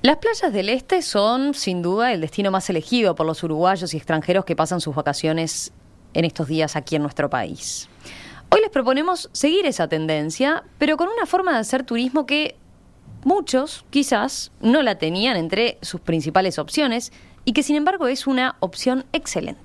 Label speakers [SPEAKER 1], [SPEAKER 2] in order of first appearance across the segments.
[SPEAKER 1] Las playas del este son, sin duda, el destino más elegido por los uruguayos y extranjeros que pasan sus vacaciones en estos días aquí en nuestro país. Hoy les proponemos seguir esa tendencia, pero con una forma de hacer turismo que muchos, quizás, no la tenían entre sus principales opciones y que, sin embargo, es una opción excelente.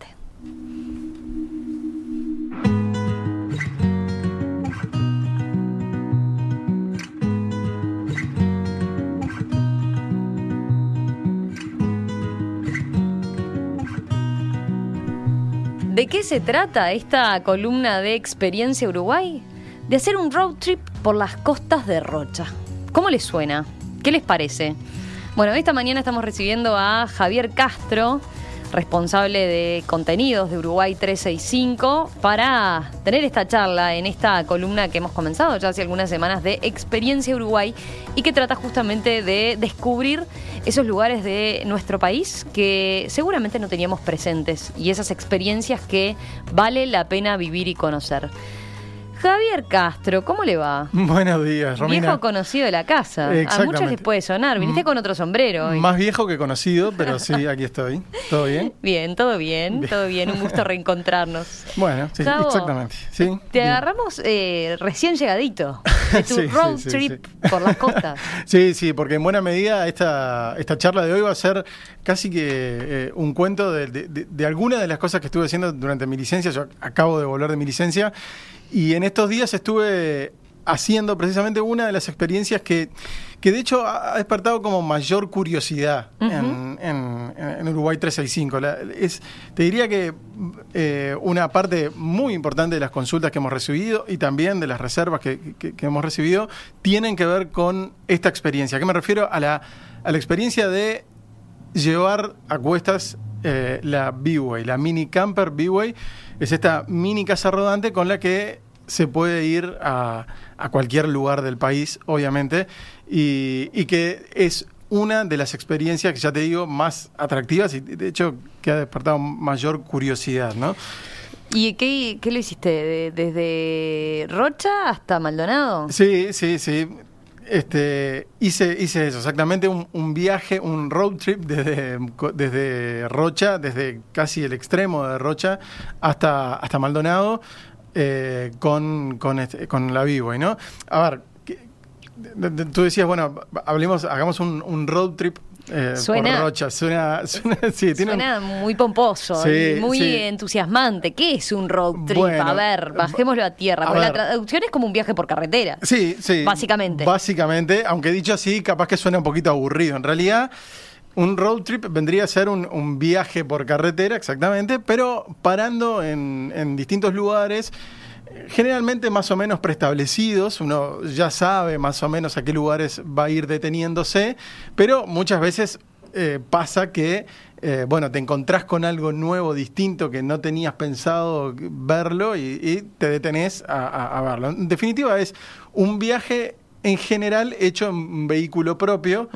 [SPEAKER 1] ¿De qué se trata esta columna de Experiencia Uruguay? De hacer un road trip por las costas de Rocha. ¿Cómo les suena? ¿Qué les parece? Bueno, esta mañana estamos recibiendo a Javier Castro, responsable de contenidos de Uruguay 365, para tener esta charla en esta columna que hemos comenzado ya hace algunas semanas de Experiencia Uruguay y que trata justamente de descubrir esos lugares de nuestro país que seguramente no teníamos presentes y esas experiencias que vale la pena vivir y conocer. Javier Castro, ¿cómo le va?
[SPEAKER 2] Buenos días, Romina.
[SPEAKER 1] Viejo conocido de la casa. A muchos les puede sonar. Viniste con otro sombrero hoy.
[SPEAKER 2] Más viejo que conocido, pero sí, aquí estoy. ¿Todo bien?
[SPEAKER 1] Bien, todo bien. Todo bien. Un gusto reencontrarnos.
[SPEAKER 2] Bueno, sí,
[SPEAKER 1] Javo,
[SPEAKER 2] exactamente. Sí,
[SPEAKER 1] te agarramos recién llegadito de tu road trip por las costas.
[SPEAKER 2] Sí, porque en buena medida esta charla de hoy va a ser casi que un cuento de algunas de las cosas que estuve haciendo durante mi licencia. Yo acabo de volver de mi licencia. Y en estos días estuve haciendo precisamente una de las experiencias que de hecho ha despertado como mayor curiosidad en Uruguay 365. Te diría que una parte muy importante de las consultas que hemos recibido y también de las reservas que hemos recibido tienen que ver con esta experiencia. ¿A qué me refiero? A la experiencia de llevar a cuestas la B-Way, la mini camper B-Way. Es esta mini casa rodante con la que se puede ir a cualquier lugar del país, obviamente, y que es una de las experiencias que ya te digo más atractivas y de hecho que ha despertado mayor curiosidad, ¿no?
[SPEAKER 1] ¿Y qué lo hiciste? ¿Desde Rocha hasta Maldonado?
[SPEAKER 2] Sí. Hice eso, exactamente un viaje, un road trip desde Rocha, desde casi el extremo de Rocha hasta Maldonado con la B-Way, ¿no? A ver, tú decías, bueno, hagamos un road trip por Rocha. Suena
[SPEAKER 1] muy pomposo,
[SPEAKER 2] sí,
[SPEAKER 1] y muy entusiasmante. ¿Qué es un road trip? Bueno, a ver, bajémoslo a tierra. Porque la traducción es como un viaje por carretera.
[SPEAKER 2] Sí. Básicamente, aunque dicho así, capaz que suena un poquito aburrido. En realidad, un road trip vendría a ser un viaje por carretera, exactamente, pero parando en distintos lugares, generalmente más o menos preestablecidos. Uno ya sabe más o menos a qué lugares va a ir deteniéndose, pero muchas veces pasa que te encontrás con algo nuevo, distinto, que no tenías pensado verlo y te detenés a verlo. En definitiva, es un viaje en general hecho en vehículo propio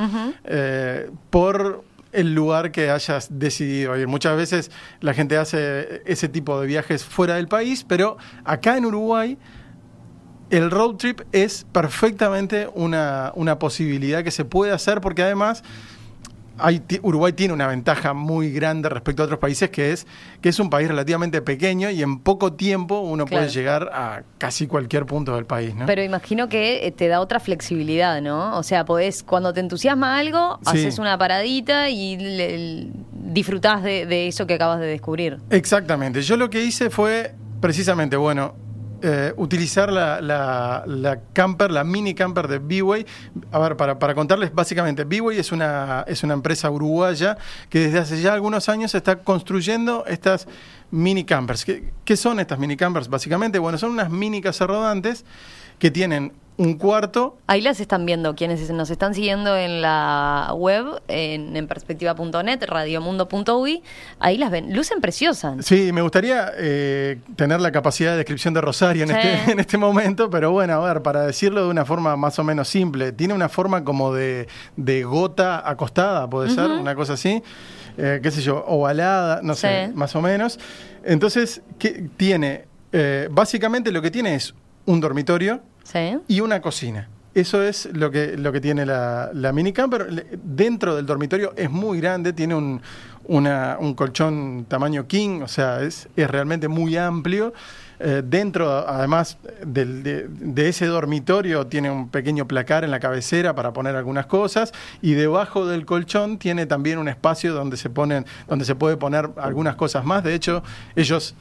[SPEAKER 2] por el lugar que hayas decidido ir. Muchas veces la gente hace ese tipo de viajes fuera del país, pero acá en Uruguay el road trip es perfectamente una posibilidad que se puede hacer, porque además Uruguay tiene una ventaja muy grande respecto a otros países, que es un país relativamente pequeño y en poco tiempo uno puede llegar a casi cualquier punto del país, ¿no?
[SPEAKER 1] Pero imagino que te da otra flexibilidad, ¿no? O sea, cuando te entusiasma algo, haces una paradita y disfrutás de eso que acabas de descubrir.
[SPEAKER 2] Exactamente. Yo lo que hice fue precisamente, utilizar la camper, la mini camper de B-Way. A ver, para contarles básicamente, B-Way es una empresa uruguaya que desde hace ya algunos años está construyendo estas mini campers. ¿Qué son estas mini campers? Básicamente, son unas mini casas rodantes que tienen un cuarto.
[SPEAKER 1] Ahí las están viendo quienes nos están siguiendo en la web, en perspectiva.net, radiomundo.uy. Ahí las ven, lucen preciosas.
[SPEAKER 2] Sí, me gustaría tener la capacidad de descripción de Rosario en este momento, pero para decirlo de una forma más o menos simple, tiene una forma como de gota acostada, puede ser, una cosa así, ovalada, no sé, más o menos. Entonces, ¿qué tiene? Básicamente lo que tiene es un dormitorio y una cocina. eso es lo que tiene la minicamper. Dentro del dormitorio es muy grande, tiene un colchón tamaño king, o sea, es realmente muy amplio. Dentro, además de ese dormitorio, tiene un pequeño placar en la cabecera para poner algunas cosas, y debajo del colchón tiene también un espacio donde se puede poner algunas cosas más. De hecho, ellos,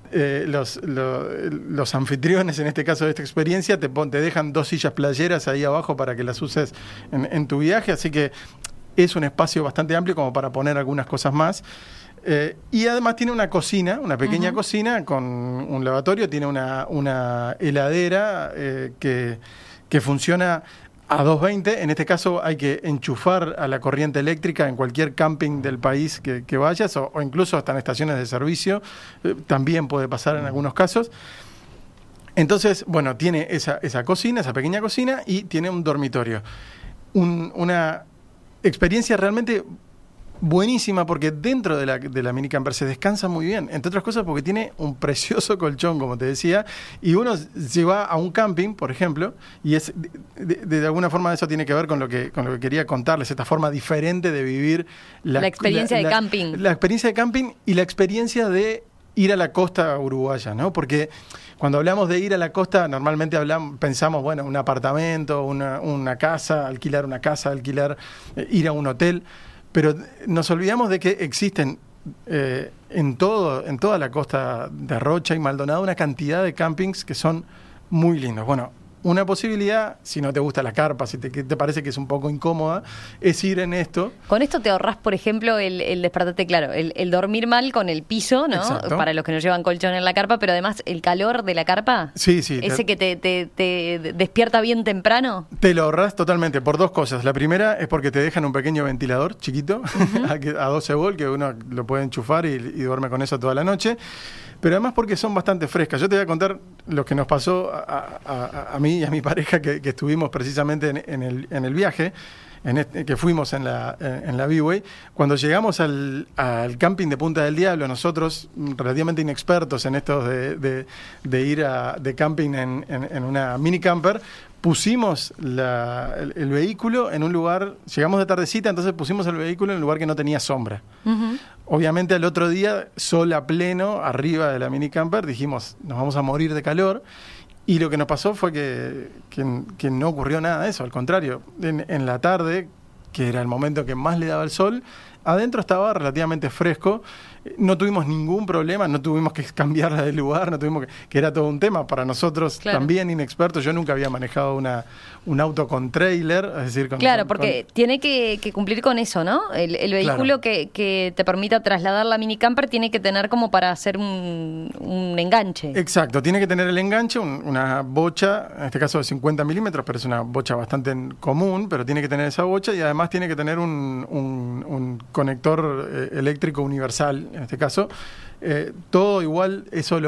[SPEAKER 2] los anfitriones, en este caso de esta experiencia, te dejan 2 sillas playeras ahí abajo para que las uses en tu viaje, así que es un espacio bastante amplio como para poner algunas cosas más. Y además tiene una cocina, una pequeña cocina con un lavatorio, tiene una heladera que funciona a 220. En este caso hay que enchufar a la corriente eléctrica en cualquier camping del país que vayas, o incluso hasta en estaciones de servicio. También puede pasar en algunos casos. Entonces, bueno, tiene esa cocina, esa pequeña cocina, y tiene un dormitorio. Una experiencia realmente buenísima, porque dentro de la minicamper se descansa muy bien, entre otras cosas porque tiene un precioso colchón, como te decía, y uno se va a un camping, por ejemplo, y es de alguna forma eso tiene que ver con lo que quería contarles, esta forma diferente de vivir la experiencia de camping. La experiencia de camping y la experiencia de ir a la costa uruguaya, ¿no? Porque cuando hablamos de ir a la costa, normalmente pensamos, bueno, un apartamento, una casa, alquilar, ir a un hotel. Pero nos olvidamos de que existen en toda la costa de Rocha y Maldonado una cantidad de campings que son muy lindos. Bueno, una posibilidad, si no te gusta la carpa, si te parece que es un poco incómoda, es ir en esto. Con esto te ahorrás, por ejemplo, el despertarte, claro, el dormir mal con el piso, ¿no? Exacto. Para los que no llevan colchón en la carpa, pero además el calor de la carpa. Sí. Ese que te despierta bien temprano. Te lo ahorrás totalmente por 2 cosas. La primera es porque te dejan un pequeño ventilador chiquito, a 12 volts, que uno lo puede enchufar y duerme con eso toda la noche. Pero además porque son bastante frescas. Yo te voy a contar lo que nos pasó a mí y a mi pareja que estuvimos precisamente en el viaje, que fuimos en la B-Way. Cuando llegamos al camping de Punta del Diablo, nosotros relativamente inexpertos en esto de ir de camping en una minicamper, pusimos el vehículo en un lugar, llegamos de tardecita, entonces pusimos el vehículo en un lugar que no tenía sombra. Uh-huh. Obviamente al otro día, sol a pleno, arriba de la minicamper, dijimos, nos vamos a morir de calor. Y lo que nos pasó fue que no ocurrió nada de eso, al contrario, en la tarde, que era el momento que más le daba el sol, adentro estaba relativamente fresco, no tuvimos ningún problema, no tuvimos que cambiarla de lugar, que era todo un tema para nosotros, claro. También inexpertos. Yo nunca había manejado un auto con trailer, es decir, porque tiene que cumplir con eso, ¿no? El vehículo, claro, que te permita trasladar la minicamper tiene que tener como para hacer un enganche. Exacto, tiene que tener el enganche, una bocha, en este caso de 50 milímetros, pero es una bocha bastante común, pero tiene que tener esa bocha, y además tiene que tener un conector eléctrico universal, en este caso. Todo igual, eso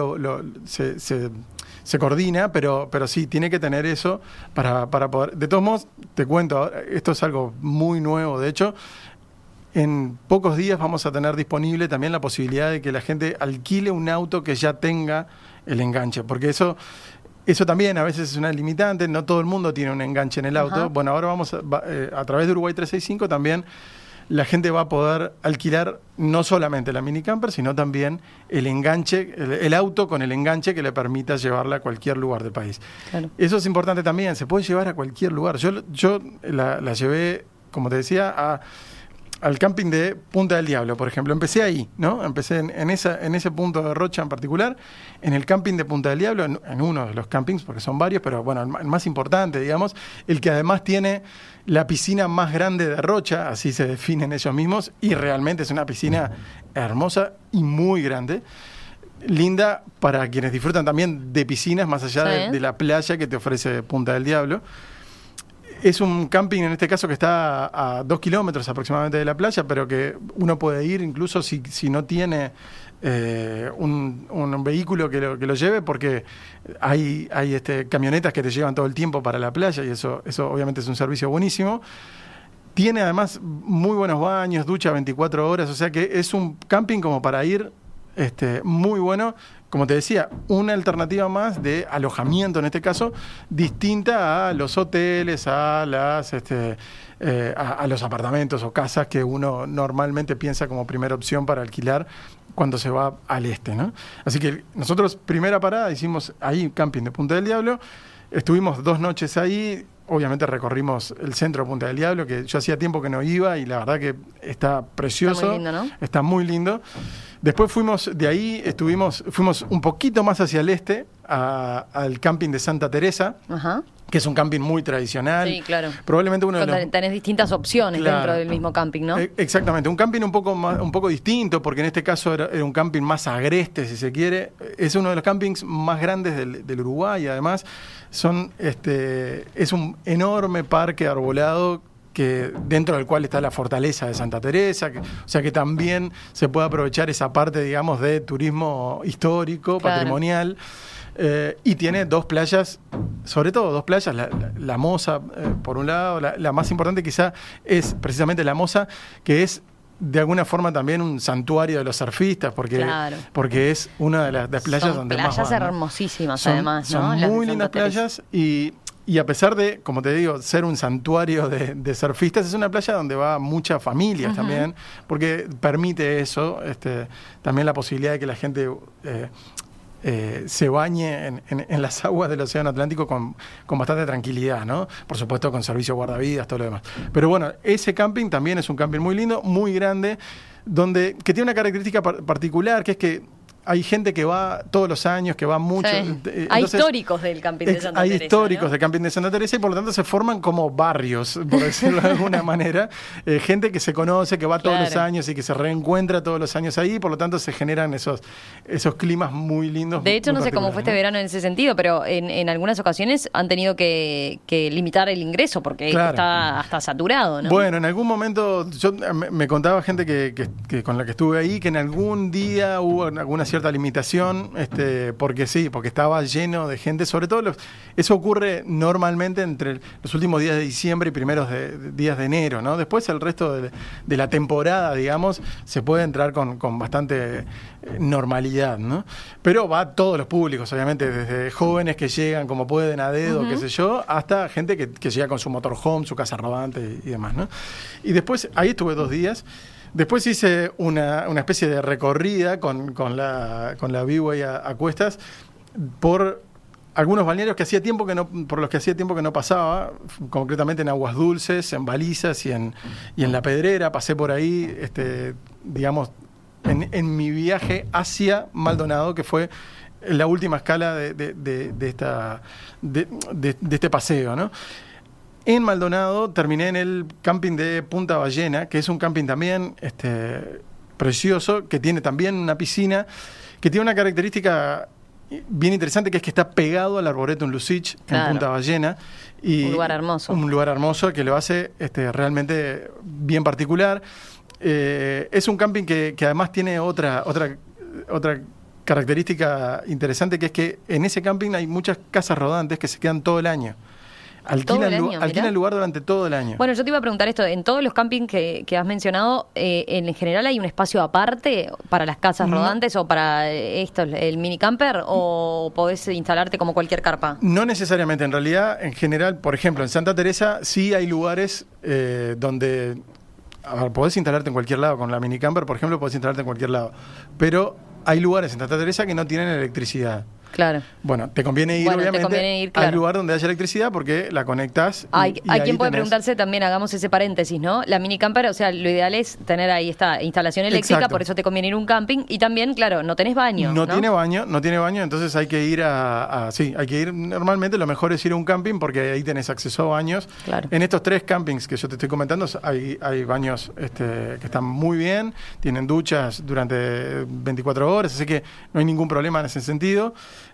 [SPEAKER 2] se coordina, pero sí, tiene que tener eso para poder. De todos modos, te cuento, esto es algo muy nuevo, de hecho, en pocos días vamos a tener disponible también la posibilidad de que la gente alquile un auto que ya tenga el enganche, porque eso también a veces es una limitante, no todo el mundo tiene un enganche en el auto. Uh-huh. Bueno, ahora a través de Uruguay 365 también la gente va a poder alquilar no solamente la minicamper, sino también el enganche, el auto con el enganche que le permita llevarla a cualquier lugar del país. Claro. Eso es importante también, se puede llevar a cualquier lugar. Yo la llevé, como te decía, al camping de Punta del Diablo, por ejemplo. Empecé ahí, ¿no? Empecé en ese punto de Rocha en particular, en el camping de Punta del Diablo, en uno de los campings, porque son varios, pero bueno, el más importante, digamos, el que además tiene la piscina más grande de Rocha, así se definen ellos mismos, y realmente es una piscina hermosa y muy grande. Linda para quienes disfrutan también de piscinas, más allá de la playa que te ofrece Punta del Diablo. Es un camping, en este caso, que está a 2 kilómetros aproximadamente de la playa, pero que uno puede ir incluso si no tiene un vehículo que lo lleve, porque hay camionetas que te llevan todo el tiempo para la playa, y eso obviamente es un servicio buenísimo. Tiene además muy buenos baños, ducha 24 horas, o sea que es un camping como para ir muy bueno, como te decía, una alternativa más de alojamiento, en este caso, distinta a los hoteles, a los apartamentos o casas que uno normalmente piensa como primera opción para alquilar cuando se va al este, ¿no? Así que nosotros, primera parada, hicimos ahí camping de Punta del Diablo. Estuvimos 2 noches ahí. Obviamente recorrimos el centro de Punta del Diablo, que yo hacía tiempo que no iba y la verdad que está precioso. Está muy lindo, ¿no? Está muy lindo. Después fuimos de ahí, fuimos un poquito más hacia el este, al camping de Santa Teresa. Ajá. Que es un camping muy tradicional.
[SPEAKER 1] Sí, claro.
[SPEAKER 2] Probablemente uno de los...
[SPEAKER 1] Tenés distintas opciones, claro, dentro del mismo camping, ¿no?
[SPEAKER 2] Exactamente. Un camping un poco distinto, porque en este caso era un camping más agreste, si se quiere. Es uno de los campings más grandes del Uruguay, además. Es un enorme parque arbolado dentro del cual está la fortaleza de Santa Teresa, o sea que también se puede aprovechar esa parte, digamos, de turismo histórico, claro, patrimonial. Y tiene 2 playas, sobre todo 2 playas, la Moza, por un lado, la más importante quizá es precisamente la Moza, que es de alguna forma también un santuario de los surfistas, porque es una de las playas donde más van. Son
[SPEAKER 1] playas hermosísimas, además, ¿no?
[SPEAKER 2] Son muy lindas playas y a pesar de, como te digo, ser un santuario de surfistas, es una playa donde va muchas familias también, porque permite eso, también la posibilidad de que la gente se bañe en las aguas del Océano Atlántico con bastante tranquilidad, ¿no? Por supuesto con servicio guardavidas, todo lo demás. Pero bueno, ese camping también es un camping muy lindo, muy grande, que tiene una característica particular, que es que hay gente que va todos los años, que va mucho. Sí.
[SPEAKER 1] Hay históricos del camping de Santa Teresa.
[SPEAKER 2] Hay históricos del camping de Santa Teresa y por lo tanto se forman como barrios, por decirlo de alguna manera. Gente que se conoce, que va todos los años y que se reencuentra todos los años ahí, por lo tanto se generan esos climas muy lindos.
[SPEAKER 1] De hecho, no sé cómo fue este verano en ese sentido, pero en algunas ocasiones han tenido que limitar el ingreso porque está hasta saturado, ¿no?
[SPEAKER 2] Bueno, en algún momento, me contaba gente que con la que estuve ahí, que en algún día hubo alguna cierta limitación, porque estaba lleno de gente, sobre todo eso ocurre normalmente entre los últimos días de diciembre y primeros días de enero, ¿no? Después el resto de la temporada, digamos, se puede entrar con bastante normalidad, ¿no? Pero va a todos los públicos, obviamente, desde jóvenes que llegan como pueden a dedo, qué sé yo, hasta gente que llega con su motorhome, su casa rodante y demás, ¿no? Y después, ahí estuve 2 días. Después hice una especie de recorrida con la B-Way a cuestas por algunos balnearios por los que hacía tiempo que no pasaba, concretamente en Aguas Dulces, en Balizas y en La Pedrera. Pasé por ahí, digamos, en mi viaje hacia Maldonado, que fue la última escala de este paseo, ¿no? En Maldonado terminé en el camping de Punta Ballena, que es un camping también precioso, que tiene también una piscina, que tiene una característica bien interesante, que es que está pegado al Arboretum Lusich, en Punta Ballena. Y
[SPEAKER 1] un lugar hermoso.
[SPEAKER 2] Un lugar hermoso que lo hace realmente bien particular. Es un camping que además tiene otra característica interesante, que es que en ese camping hay muchas casas rodantes que se quedan todo el año. Alquilan el lugar durante todo el año.
[SPEAKER 1] Bueno, yo te iba a preguntar esto, en todos los campings que has mencionado, en general hay un espacio aparte para las casas rodantes o para el mini camper, o podés instalarte como cualquier carpa.
[SPEAKER 2] No necesariamente, en realidad, en general, por ejemplo, en Santa Teresa sí hay lugares donde podés instalarte en cualquier lado, con la mini camper, por ejemplo, podés instalarte en cualquier lado, pero hay lugares en Santa Teresa que no tienen electricidad.
[SPEAKER 1] Claro.
[SPEAKER 2] Bueno, te conviene ir, obviamente, al lugar donde haya electricidad, porque la conectás.
[SPEAKER 1] Hay quien puede preguntarse también, hagamos ese paréntesis, ¿no? La mini camper, o sea, lo ideal es tener ahí esta instalación eléctrica. Exacto. Por eso te conviene ir a un camping. Y también, claro, no tenés baño. No tiene
[SPEAKER 2] baño, entonces hay que ir normalmente lo mejor es ir a un camping, porque ahí tenés acceso a baños. Claro. En estos 3 campings que yo te estoy comentando, hay baños que están muy bien, tienen duchas durante 24 horas, así que no hay ningún problema en ese sentido.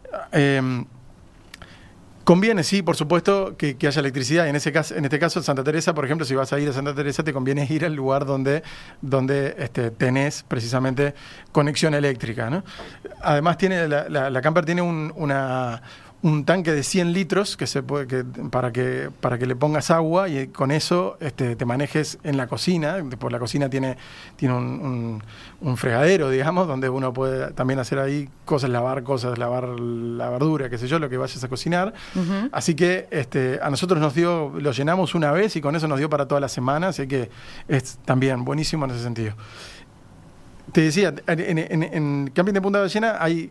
[SPEAKER 2] Conviene, sí, por supuesto, que haya electricidad. En este caso, en Santa Teresa, por ejemplo, si vas a ir a Santa Teresa, te conviene ir al lugar donde tenés precisamente conexión eléctrica, ¿no? Además, la camper tiene un tanque de 100 litros para que le pongas agua y con eso te manejes en la cocina. Después la cocina tiene un fregadero, digamos, donde uno puede también hacer ahí lavar la verdura, qué sé yo, lo que vayas a cocinar. Uh-huh. Así que a nosotros lo llenamos una vez y con eso nos dio para toda la semana, así que es también buenísimo en ese sentido. Te decía, en Camping de Punta Ballena hay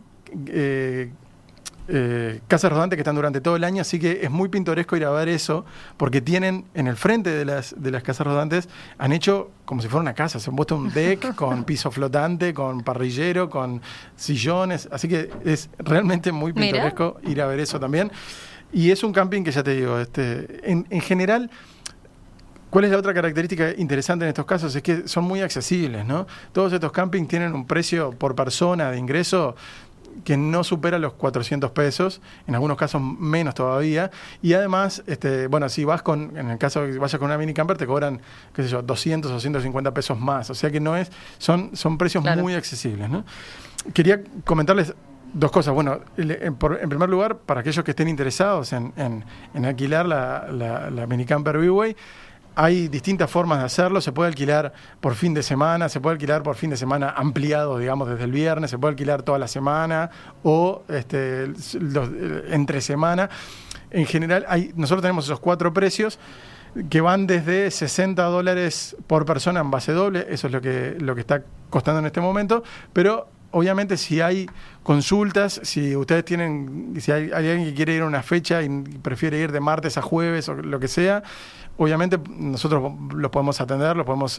[SPEAKER 2] casas rodantes que están durante todo el año, así que es muy pintoresco ir a ver eso, porque tienen en el frente de las casas rodantes, han hecho como si fuera una casa, se han puesto un deck con piso flotante, con parrillero, con sillones, así que es realmente muy pintoresco ir a ver eso también. Y es un camping que ya te digo, en general, ¿cuál es la otra característica interesante en estos casos? Es que son muy accesibles, ¿no? Todos estos campings tienen un precio por persona de ingreso que no supera los 400 pesos, en algunos casos menos todavía, y además, si vas en el caso de que vayas con una minicamper, te cobran, 200 o 150 pesos más, o sea que son precios muy accesibles, ¿no? Quería comentarles dos cosas. Bueno, en primer lugar, para aquellos que estén interesados en alquilar la minicamper V-Way, hay distintas formas de hacerlo. Se puede alquilar por fin de semana, se puede alquilar por fin de semana ampliado, digamos, desde el viernes, se puede alquilar toda la semana o entre semana. En general, nosotros tenemos esos 4 precios que van desde $60 por persona en base doble, eso es lo que está costando en este momento, pero obviamente si hay consultas, si hay alguien que quiere ir a una fecha y prefiere ir de martes a jueves o lo que sea, obviamente nosotros los podemos atender, podemos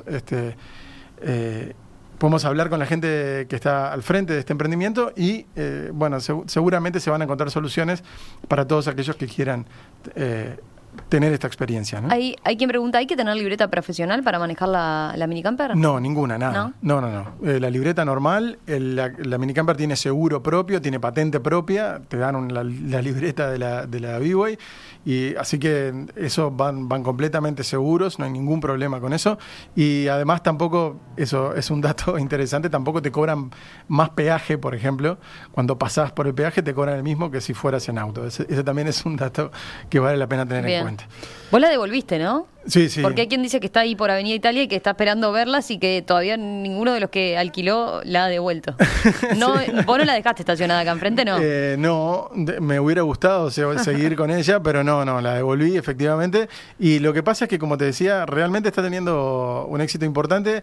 [SPEAKER 2] hablar con la gente que está al frente de este emprendimiento y seguramente se van a encontrar soluciones para todos aquellos que quieran tener esta experiencia, ¿no?
[SPEAKER 1] Hay quien pregunta, ¿hay que tener libreta profesional para manejar la minicamper?
[SPEAKER 2] No, ninguna, nada. No. La libreta normal, la minicamper tiene seguro propio, tiene patente propia, te dan la libreta de la V-Way, y así que eso van completamente seguros, no hay ningún problema con eso, y además tampoco, eso es un dato interesante, tampoco te cobran más peaje, por ejemplo, cuando pasás por el peaje te cobran el mismo que si fueras en auto. Ese también es un dato que vale la pena tener en cuenta.
[SPEAKER 1] Vos la devolviste, ¿no?
[SPEAKER 2] Sí.
[SPEAKER 1] Porque hay quien dice que está ahí por Avenida Italia y que está esperando verlas y que todavía ninguno de los que alquiló la ha devuelto. No, sí. ¿Vos no la dejaste estacionada acá enfrente, no?
[SPEAKER 2] No, me hubiera gustado seguir con ella, pero no, la devolví efectivamente. Y lo que pasa es que, como te decía, realmente está teniendo un éxito importante.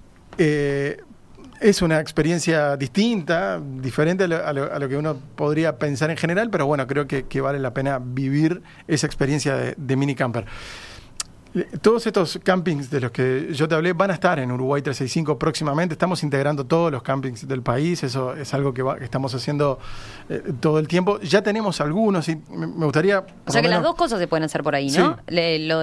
[SPEAKER 2] Es una experiencia distinta, diferente a lo que uno podría pensar en general, pero bueno, creo que vale la pena vivir esa experiencia de minicamper. Todos estos campings de los que yo te hablé van a estar en Uruguay 365 próximamente. Estamos integrando todos los campings del país. Eso es algo que estamos haciendo todo el tiempo. Ya tenemos algunos y me gustaría...
[SPEAKER 1] O sea que las dos cosas se pueden hacer por ahí, ¿no? Sí. Lo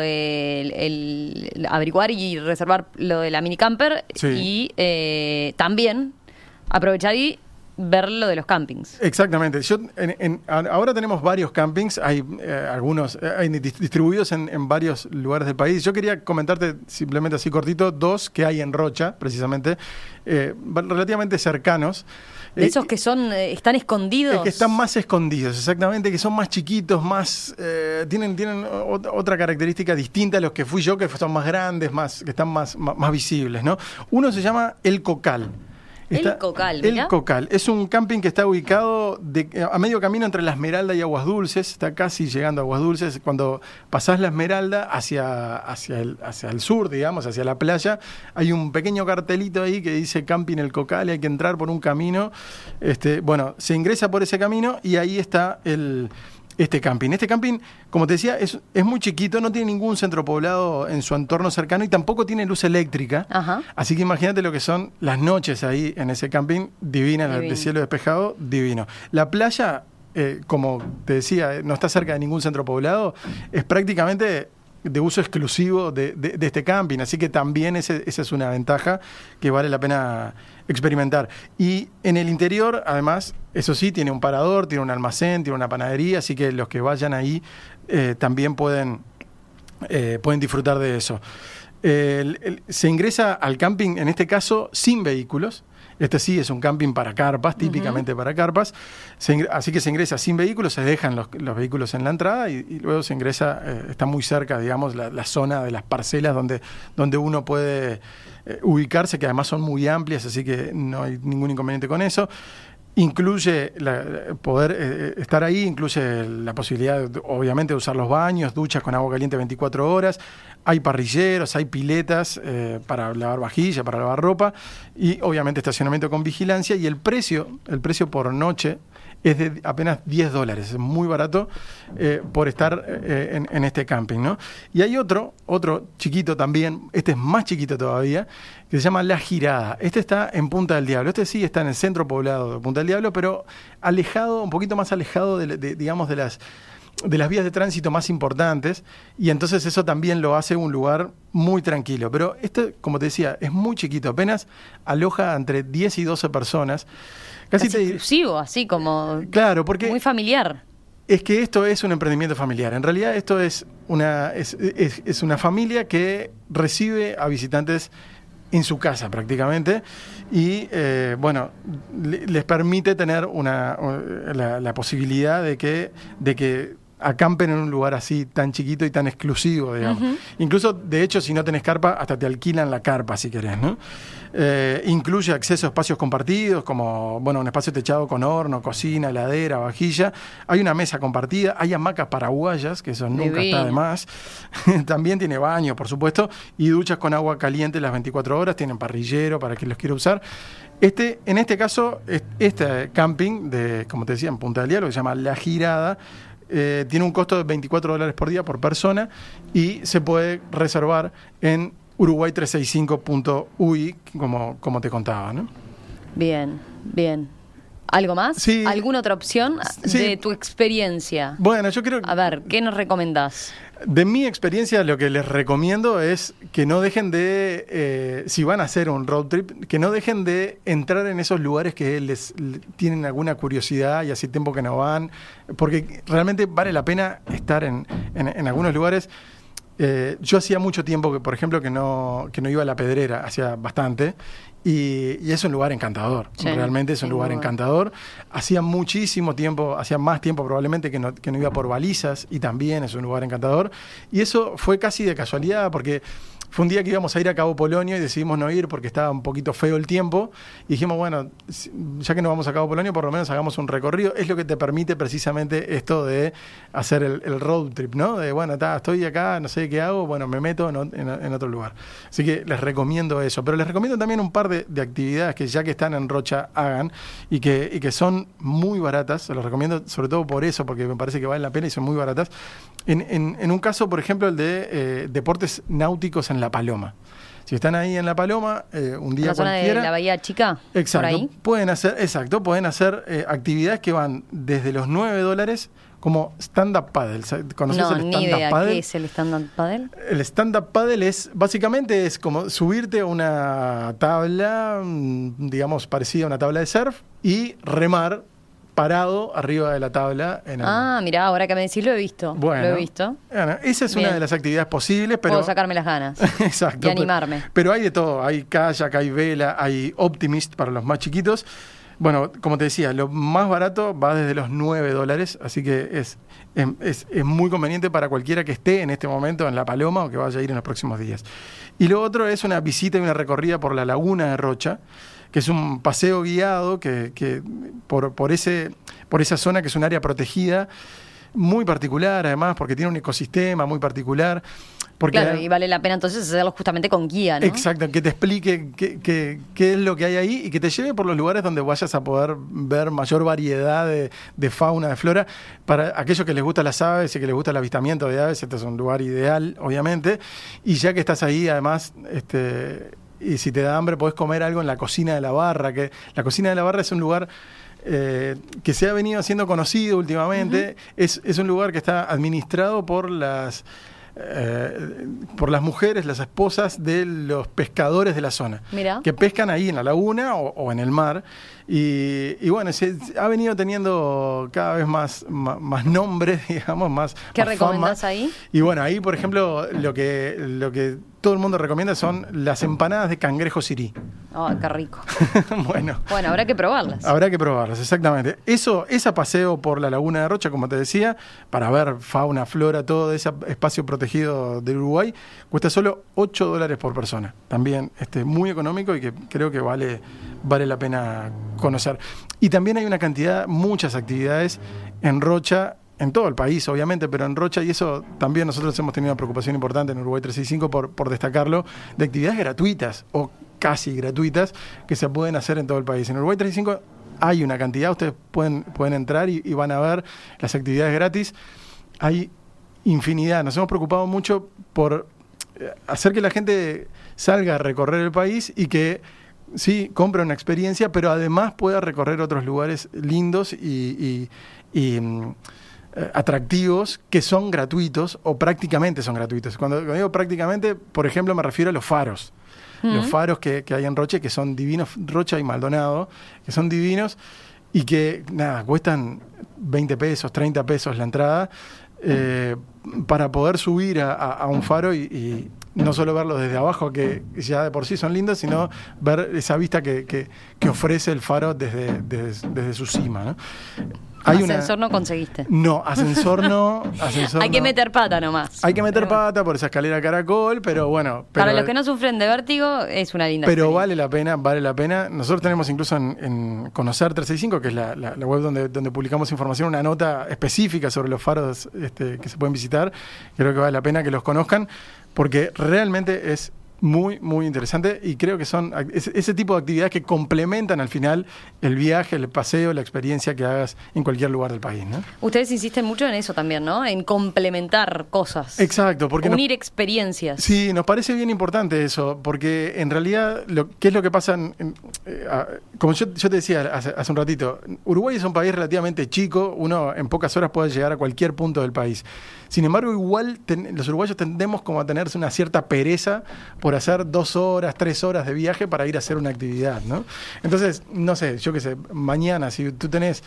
[SPEAKER 1] de averiguar y reservar lo de la minicamper, sí. Y también aprovechar y ver lo de los campings.
[SPEAKER 2] Exactamente. Ahora tenemos varios campings, hay algunos distribuidos en varios lugares del país. Yo quería comentarte simplemente así cortito 2 que hay en Rocha, precisamente, relativamente cercanos.
[SPEAKER 1] De esos que están escondidos.
[SPEAKER 2] Que están más escondidos, exactamente, que son más chiquitos, tienen otra característica distinta a los que fui yo, que son más grandes, que están más visibles, ¿no? Uno se llama El Cocal.
[SPEAKER 1] El
[SPEAKER 2] Cocal es un camping que está ubicado a medio camino entre La Esmeralda y Aguas Dulces. Está casi llegando a Aguas Dulces. Cuando pasás La Esmeralda hacia el sur, digamos, hacia la playa, hay un pequeño cartelito ahí que dice Camping El Cocal y hay que entrar por un camino. Se ingresa por ese camino y ahí está este camping. Este camping, como te decía, es muy chiquito, no tiene ningún centro poblado en su entorno cercano y tampoco tiene luz eléctrica. Ajá. Así que imagínate lo que son las noches ahí en ese camping, divina, de cielo despejado, divino. La playa, como te decía, no está cerca de ningún centro poblado, es prácticamente de uso exclusivo de este camping, así que también esa es una ventaja que vale la pena experimentar. Y en el interior, además, eso sí, tiene un parador, tiene un almacén, tiene una panadería, así que los que vayan ahí también pueden disfrutar de eso. Se ingresa al camping, en este caso, sin vehículos. Este sí es un camping para carpas, típicamente para carpas. Así que se ingresa sin vehículos, se dejan los vehículos en la entrada y luego se ingresa, está muy cerca, digamos, la zona de las parcelas donde uno puede ubicarse, que además son muy amplias, así que no hay ningún inconveniente con eso. Incluye poder estar ahí, incluye la posibilidad, obviamente, de usar los baños, duchas con agua caliente 24 horas. Hay parrilleros, hay piletas para lavar vajilla, para lavar ropa y, obviamente, estacionamiento con vigilancia. Y el precio por noche es de apenas $10. Es muy barato por estar en este camping, ¿no? Y hay otro chiquito también, este es más chiquito todavía, que se llama La Girada. Este está en Punta del Diablo. Este sí está en el centro poblado de Punta del Diablo, pero alejado, un poquito más alejado digamos, de las vías de tránsito más importantes, y entonces eso también lo hace un lugar muy tranquilo. Pero este, como te decía, es muy chiquito, apenas aloja entre 10 y 12 personas.
[SPEAKER 1] Casi exclusivo, así como...
[SPEAKER 2] Claro, porque...
[SPEAKER 1] Muy familiar.
[SPEAKER 2] Es que esto es un emprendimiento familiar. En realidad esto es una familia que recibe a visitantes en su casa prácticamente y les permite tener la posibilidad de que acampen en un lugar así tan chiquito y tan exclusivo, digamos. Incluso, de hecho, si no tenés carpa, hasta te alquilan la carpa si querés, ¿no? Incluye acceso a espacios compartidos, como un espacio techado con horno, cocina, heladera, vajilla. Hay una mesa compartida, hay hamacas paraguayas, que eso nunca está de más. También tiene baño, por supuesto, y duchas con agua caliente las 24 horas. Tienen parrillero para quien los quiera usar. En este caso, este camping, como te decía, en Punta del Diablo, que se llama La Girada, tiene un costo de $24 por día por persona y se puede reservar en uruguay365.ui, como te contaba, ¿no?
[SPEAKER 1] Bien. ¿Algo más?
[SPEAKER 2] Sí.
[SPEAKER 1] ¿Alguna otra opción de tu experiencia?
[SPEAKER 2] Bueno, yo creo...
[SPEAKER 1] A ver, ¿qué nos recomendás?
[SPEAKER 2] De mi experiencia, lo que les recomiendo es que no dejen de, si van a hacer un road trip, que no dejen de entrar en esos lugares que les tienen alguna curiosidad y hace tiempo que no van, porque realmente vale la pena estar en algunos lugares. Yo hacía mucho tiempo que, por ejemplo, que no iba a La Pedrera, hacía bastante, y es un lugar encantador, realmente es un lugar encantador. Hacía muchísimo tiempo, hacía más tiempo probablemente que no iba por Balizas, y también es un lugar encantador, y eso fue casi de casualidad, porque fue un día que íbamos a ir a Cabo Polonio y decidimos no ir porque estaba un poquito feo el tiempo, y dijimos, bueno, ya que no vamos a Cabo Polonio, por lo menos hagamos un recorrido. Es lo que te permite precisamente esto de hacer el road trip, ¿no? De, estoy acá, no sé qué hago, me meto en otro lugar. Así que les recomiendo eso, pero les recomiendo también un par de actividades que ya que están en Rocha hagan y que son muy baratas. Se los recomiendo sobre todo por eso, porque me parece que valen la pena y son muy baratas. En un caso, por ejemplo, el de deportes náuticos en La Paloma. Si están ahí en La Paloma, un día
[SPEAKER 1] ¿la zona
[SPEAKER 2] cualquiera...
[SPEAKER 1] de la Bahía Chica?
[SPEAKER 2] Exacto.
[SPEAKER 1] ¿Por ahí?
[SPEAKER 2] Pueden hacer actividades que van desde los $9 como stand-up paddle. ¿Conoces el stand-up
[SPEAKER 1] ni idea.
[SPEAKER 2] paddle?
[SPEAKER 1] ¿Qué es el stand-up paddle?
[SPEAKER 2] El stand-up paddle básicamente es como subirte a una tabla, digamos, parecida a una tabla de surf, y remar parado arriba de la tabla.
[SPEAKER 1] Mirá, ahora que me decís lo he visto. Bueno,
[SPEAKER 2] esa es una de las actividades posibles, pero...
[SPEAKER 1] Puedo sacarme las ganas.
[SPEAKER 2] Exacto.
[SPEAKER 1] Y animarme.
[SPEAKER 2] Pero hay de todo. Hay kayak, hay vela, hay Optimist para los más chiquitos. Bueno, como te decía, lo más barato va desde los $9, así que es muy conveniente para cualquiera que esté en este momento en La Paloma o que vaya a ir en los próximos días. Y lo otro es una visita y una recorrida por la laguna de Rocha, que es un paseo guiado que por esa zona, que es un área protegida muy particular, además, porque tiene un ecosistema muy particular.
[SPEAKER 1] Claro, y vale la pena entonces hacerlo justamente con guía, ¿no?
[SPEAKER 2] Exacto, que te explique qué es lo que hay ahí y que te lleve por los lugares donde vayas a poder ver mayor variedad de fauna, de flora. Para aquellos que les gustan las aves y que les gusta el avistamiento de aves, este es un lugar ideal, obviamente. Y ya que estás ahí, además, y si te da hambre, podés comer algo en la Cocina de la Barra, que la Cocina de la Barra es un lugar que se ha venido haciendo conocido últimamente. Es un lugar que está administrado por las mujeres, las esposas de los pescadores de la zona.
[SPEAKER 1] Mirá.
[SPEAKER 2] Que pescan ahí en la laguna o en el mar. Y bueno, se ha venido teniendo cada vez más nombre, digamos, más
[SPEAKER 1] ¿Qué
[SPEAKER 2] más
[SPEAKER 1] recomendás
[SPEAKER 2] fama.
[SPEAKER 1] ahí?
[SPEAKER 2] Y bueno, ahí, por ejemplo, lo que todo el mundo recomienda son las empanadas de cangrejo sirí.
[SPEAKER 1] Oh, qué rico.
[SPEAKER 2] Bueno,
[SPEAKER 1] habrá que probarlas.
[SPEAKER 2] Habrá que probarlas, exactamente. Ese paseo por la Laguna de Rocha, como te decía, para ver fauna, flora, todo ese espacio protegido de Uruguay, cuesta solo $8 por persona. También muy económico y que creo que vale la pena conocer. Y también hay muchas actividades en Rocha, en todo el país, obviamente, pero en Rocha, y eso también nosotros hemos tenido una preocupación importante en Uruguay 365 por destacarlo, de actividades gratuitas o casi gratuitas que se pueden hacer en todo el país. En Uruguay 365 hay una cantidad, ustedes pueden entrar y van a ver las actividades gratis. Hay infinidad. Nos hemos preocupado mucho por hacer que la gente salga a recorrer el país y que sí, compre una experiencia, pero además pueda recorrer otros lugares lindos y atractivos que son gratuitos o prácticamente son gratuitos. Cuando digo prácticamente, por ejemplo, me refiero a los faros. Los faros que hay en Rocha, que son divinos, Rocha y Maldonado, que son divinos y que, cuestan 20 pesos, 30 pesos la entrada, para poder subir a un faro y no solo verlo desde abajo, que ya de por sí son lindos, sino ver esa vista que ofrece el faro desde su cima, ¿no?
[SPEAKER 1] ¿Ascensor no conseguiste?
[SPEAKER 2] No, ascensor no.
[SPEAKER 1] Hay que meter pata nomás.
[SPEAKER 2] Hay que meter pata por esa escalera caracol, pero bueno.
[SPEAKER 1] Para los que no sufren de vértigo, es una linda
[SPEAKER 2] Pero experiencia. vale la pena. Nosotros tenemos incluso en Conocer 365, que es la web donde publicamos información, una nota específica sobre los faros que se pueden visitar. Creo que vale la pena que los conozcan, porque realmente es muy, muy interesante y creo que son ese tipo de actividades que complementan al final el viaje, el paseo, la experiencia que hagas en cualquier lugar del país, ¿no?
[SPEAKER 1] Ustedes insisten mucho en eso también, ¿no? En complementar cosas.
[SPEAKER 2] Exacto. Porque
[SPEAKER 1] unir experiencias.
[SPEAKER 2] Sí, nos parece bien importante eso, porque en realidad, ¿qué es lo que pasa? Como yo te decía hace un ratito, Uruguay es un país relativamente chico, uno en pocas horas puede llegar a cualquier punto del país. Sin embargo, igual los uruguayos tendemos como a tener una cierta pereza por hacer 2 horas, 3 horas de viaje para ir a hacer una actividad, ¿no? Entonces, no sé, yo qué sé, mañana si tú tenés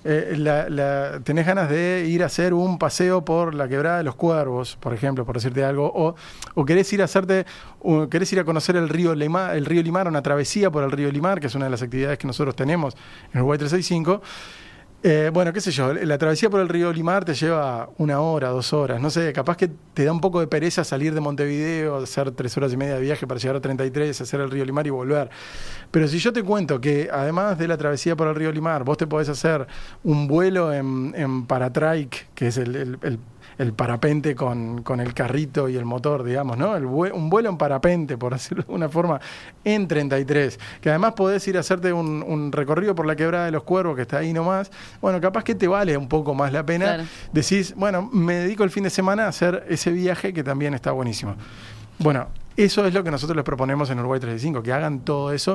[SPEAKER 2] ganas de ir a hacer un paseo por la Quebrada de los Cuervos, por ejemplo, por decirte algo, o querés ir a conocer el río Limar, una travesía por el río Limar, que es una de las actividades que nosotros tenemos en Uruguay 365. Bueno, qué sé yo, la travesía por el río Limar te lleva 1 hora, 2 horas, no sé, capaz que te da un poco de pereza salir de Montevideo, hacer 3 horas y media de viaje para llegar a 33, hacer el río Limar y volver. Pero si yo te cuento que además de la travesía por el río Limar, vos te podés hacer un vuelo en paratrike, que es el parapente con el carrito y el motor, digamos, ¿no? Un vuelo en parapente, por decirlo de una forma, en 33, que además podés ir a hacerte un recorrido por la Quebrada de los Cuervos, que está ahí nomás. Bueno, capaz que te vale un poco más la pena. Claro. Decís, bueno, me dedico el fin de semana a hacer ese viaje que también está buenísimo. Bueno, eso es lo que nosotros les proponemos en Uruguay 365, que hagan todo eso.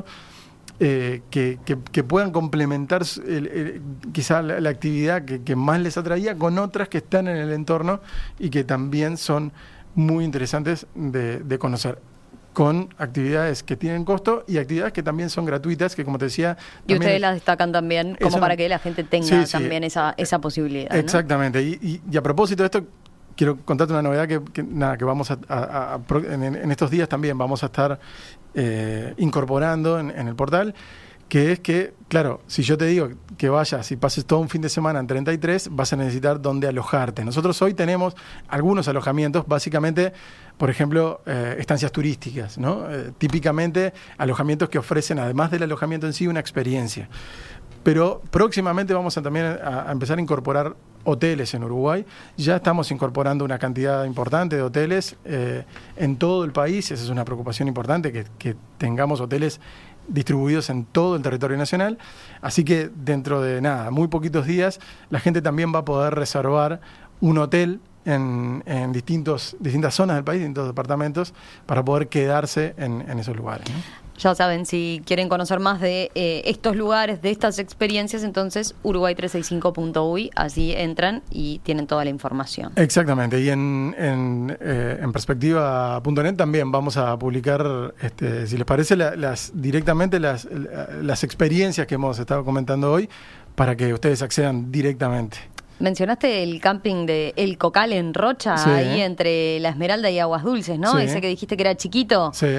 [SPEAKER 2] Que puedan complementar quizá la actividad que más les atraía con otras que están en el entorno y que también son muy interesantes de conocer, con actividades que tienen costo y actividades que también son gratuitas, que como te decía...
[SPEAKER 1] Y ustedes las destacan también como para que la gente tenga también esa posibilidad, ¿no?
[SPEAKER 2] Exactamente. Y a propósito de esto, quiero contarte una novedad que vamos en estos días también vamos a estar incorporando en el portal, que es que, claro, si yo te digo que vayas y pases todo un fin de semana en 33, vas a necesitar dónde alojarte. Nosotros hoy tenemos algunos alojamientos, básicamente, por ejemplo, estancias turísticas, ¿no? Típicamente alojamientos que ofrecen, además del alojamiento en sí, una experiencia. Pero próximamente vamos también a empezar a incorporar hoteles en Uruguay. Ya estamos incorporando una cantidad importante de hoteles en todo el país. Esa es una preocupación importante, que tengamos hoteles distribuidos en todo el territorio nacional. Así que dentro de muy poquitos días, la gente también va a poder reservar un hotel en distintas zonas del país, distintos departamentos, para poder quedarse en esos lugares, ¿no?
[SPEAKER 1] Ya saben, si quieren conocer más de estos lugares, de estas experiencias, entonces uruguay365.uy, así entran y tienen toda la información.
[SPEAKER 2] Exactamente, y en perspectiva.net también vamos a publicar, si les parece, directamente las experiencias que hemos estado comentando hoy, para que ustedes accedan directamente.
[SPEAKER 1] Mencionaste el camping de El Cocal en Rocha, ahí entre La Esmeralda y Aguas Dulces, ¿no? Ese que dijiste que era chiquito.
[SPEAKER 2] Sí.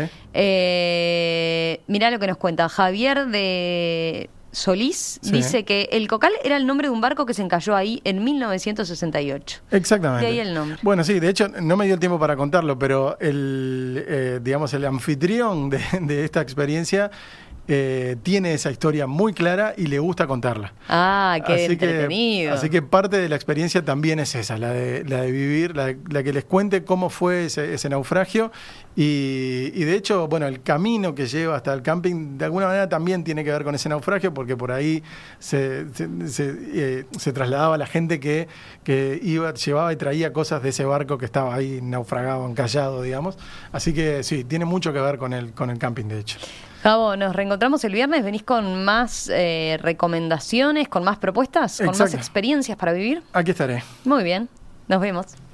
[SPEAKER 1] Mirá lo que nos cuenta Javier de Solís. Dice que El Cocal era el nombre de un barco que se encalló ahí en 1968.
[SPEAKER 2] Exactamente.
[SPEAKER 1] De ahí el nombre.
[SPEAKER 2] Bueno, sí, de hecho no me dio el tiempo para contarlo, pero el anfitrión de esta experiencia tiene esa historia muy clara y le gusta contarla.
[SPEAKER 1] Ah, qué entretenido.
[SPEAKER 2] Así que parte de la experiencia también es esa, la de vivir, la que les cuente cómo fue ese naufragio y de hecho, bueno, el camino que lleva hasta el camping de alguna manera también tiene que ver con ese naufragio porque por ahí se trasladaba la gente que llevaba y traía cosas de ese barco que estaba ahí naufragado, encallado, digamos. Así que sí, tiene mucho que ver con el camping, de hecho.
[SPEAKER 1] Gabo, nos reencontramos el viernes. ¿Venís con más recomendaciones, con más propuestas, con más experiencias para vivir?
[SPEAKER 2] Aquí estaré.
[SPEAKER 1] Muy bien, nos vemos.